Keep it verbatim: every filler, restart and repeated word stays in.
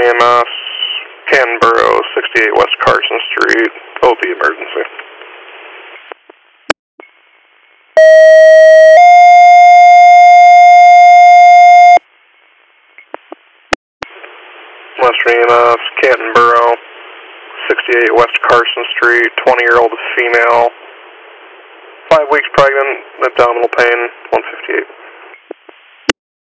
E M S, Canberra, sixty-eight West Carson Street, O B emergency. Western E M S, Canberra, sixty-eight West Carson Street, twenty-year-old female, five weeks pregnant, abdominal pain, one fifty-eight.